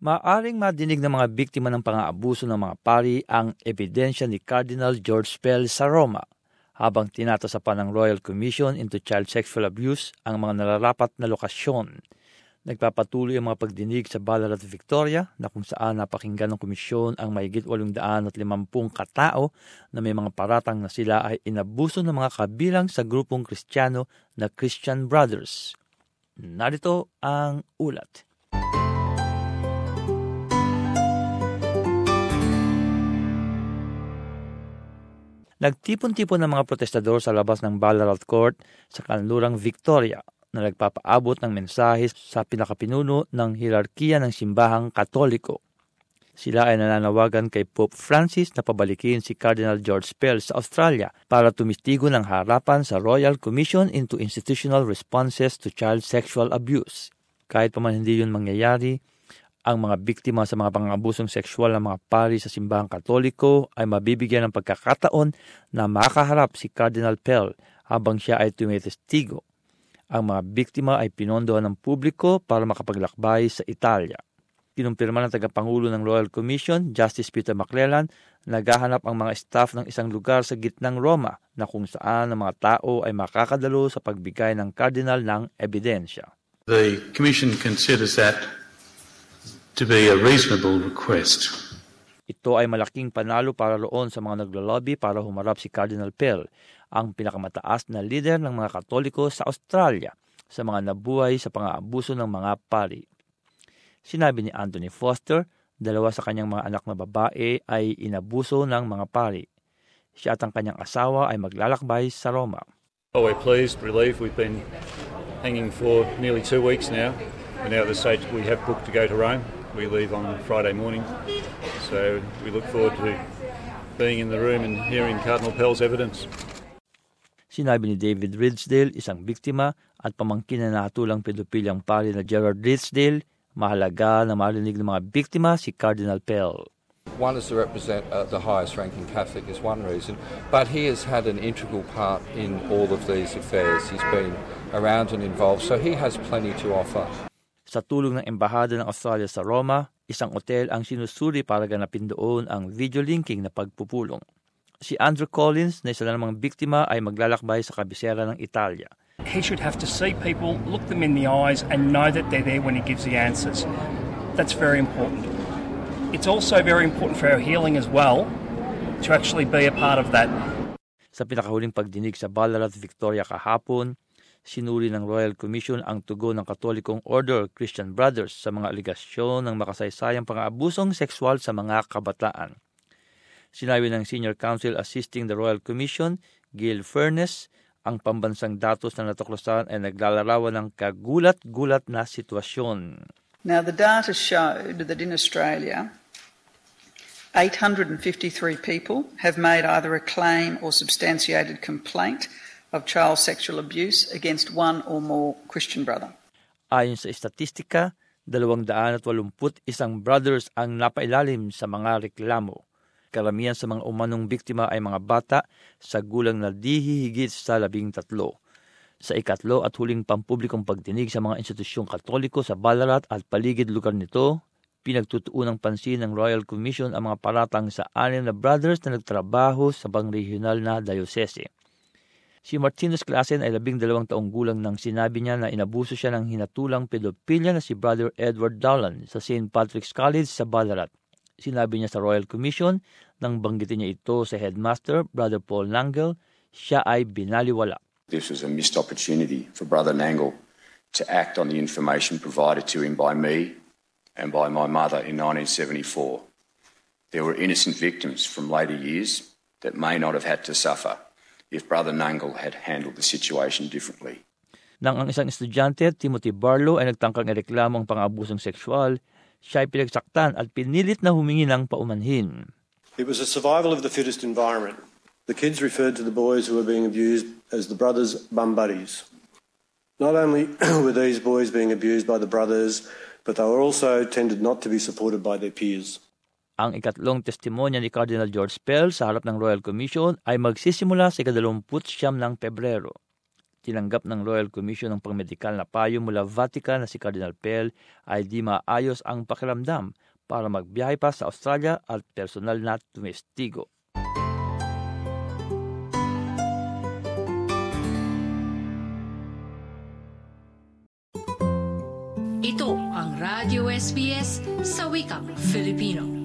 Maaring madinig ng mga biktima ng pang-aabuso ng mga pari ang ebidensya ni Cardinal George Pell sa Roma habang tinatasapan ng Royal Commission into Child Sexual Abuse ang mga nararapat na lokasyon. Nagpapatuloy ang mga pagdinig sa Ballarat, Victoria na kung saan napakinggan ng komisyon ang mahigit 850 katao na may mga paratang na sila ay inabuso ng mga kabilang sa grupong Kristiyano na Christian Brothers. Narito ang ulat. Nagtipon-tipon ng mga protestador sa labas ng Ballarat Court sa kanlurang Victoria na nagpapaabot ng mensahe sa pinakapinuno ng hierarkiya ng simbahang Katoliko. Sila ay nananawagan kay Pope Francis na pabalikin si Cardinal George Pell sa Australia para tumistigo ng harapan sa Royal Commission into Institutional Responses to Child Sexual Abuse. Kahit pa man hindi yun mangyayari, ang mga biktima sa mga pang-abusong sexual ng mga pari sa simbahang Katoliko ay mabibigyan ng pagkakataon na makaharap si Cardinal Pell habang siya ay tumitestigo. Ang mga biktima ay pinondohan ng publiko para makapaglakbay sa Italia. Kinumpirma ng tagapangulo ng Royal Commission, Justice Peter McClellan, naghahanap ang mga staff ng isang lugar sa gitnang Roma na kung saan ang mga tao ay makakadalo sa pagbigay ng Cardinal ng ebidensya. The Commission considers that to be a reasonable request. Ito ay malaking panalo para roon sa mga naglalobby para humarap si Cardinal Pell, ang pinakamataas na lider ng mga Katoliko sa Australia sa mga nabuhay sa pang-aabuso ng mga pari. Sinabi ni Anthony Foster, 2 sa kanyang mga anak na babae ay inabuso ng mga pari. Siya at ang kanyang asawa ay maglalakbay sa Roma. Oh, we're pleased, relieved. We've been hanging for nearly 2 weeks now. And now at this stage we have booked to go to Rome. We leave on Friday morning. So we look forward to being in the room and hearing Cardinal Pell's evidence. Sinabi ni David Ridsdale, isang biktima at pamangkin na natulang pedopilyang pari na Gerard Ridsdale, mahalaga na marinig ng mga biktima si Cardinal Pell. One is to represent the highest ranking Catholic is one reason, but he has had an integral part in all of these affairs. He's been around and involved, so he has plenty to offer. Sa tulong ng Embahada ng Australia sa Roma, isang otel ang sinusuri para ganapin doon ang video linking na pagpupulong. Si Andrew Collins, na isa na namang biktima, ay maglalakbay sa kabisera ng Italia. He should have to see people, look them in the eyes and know that they're there when he gives the answers. That's very important. It's also very important for our healing as well to actually be a part of that. Sa pinakahuling pagdinig sa Ballarat, Victoria kahapon, sinuri ng Royal Commission ang tugon ng Katolikong Order Christian Brothers sa mga aligasyon ng makasaysayang pang-aabusong sexual sa mga kabataan. Sinabi ng Senior Counsel assisting the Royal Commission, Gail Furness, ang pambansang datos na natuklasan ay naglalarawan ng kagulat-gulat na sitwasyon. Now the data showed that in Australia, 853 people have made either a claim or substantiated complaint of child sexual abuse against one or more Christian brother. Ayon sa estatistika, 281 brothers ang napailalim sa mga reklamo. Karamihan sa mga umanong biktima ay mga bata sa gulang na di hihigit sa 13. Sa ikatlo at huling pampublikong pagdinig sa mga institusyong Katoliko sa Ballarat at paligid lugar nito, pinagtutuunang pansin ng Royal Commission ang mga paratang sa 6 na brothers na nagtrabaho sa pang-regional na dayosese. Si Martinez Clasen ay 12 taong gulang nang sinabi niya na inabuso siya ng hinatulang pedopilya na si Brother Edward Dowland sa St. Patrick's College sa Ballarat. Sinabi niya sa Royal Commission nang banggitin niya ito sa headmaster, Brother Paul Nangle, siya ay binaliwala. This was a missed opportunity for Brother Nangle to act on the information provided to him by me and by my mother in 1974. There were innocent victims from later years that may not have had to suffer if Brother Nangle had handled the situation differently. Nang ang isang estudyante, Timothy Barlow, ay nagtangkang ireklamo ang pang-abusong sexual, siya ay pinagsaktan at pinilit na humingi ng paumanhin. It was a survival of the fittest environment. The kids referred to the boys who were being abused as the brothers' bum buddies. Not only were these boys being abused by the brothers, but they were also tended not to be supported by their peers. Ang ikatlong testimonya ni Cardinal George Pell sa harap ng Royal Commission ay magsisimula sa 29 ng Pebrero. Tinanggap ng Royal Commission ng pangmedikal na payo mula Vatican na si Cardinal Pell ay di maayos ang pakiramdam para magbiyahe pa sa Australia at personal na tumestigo. Ito ang Radio SBS sa wikang Filipino.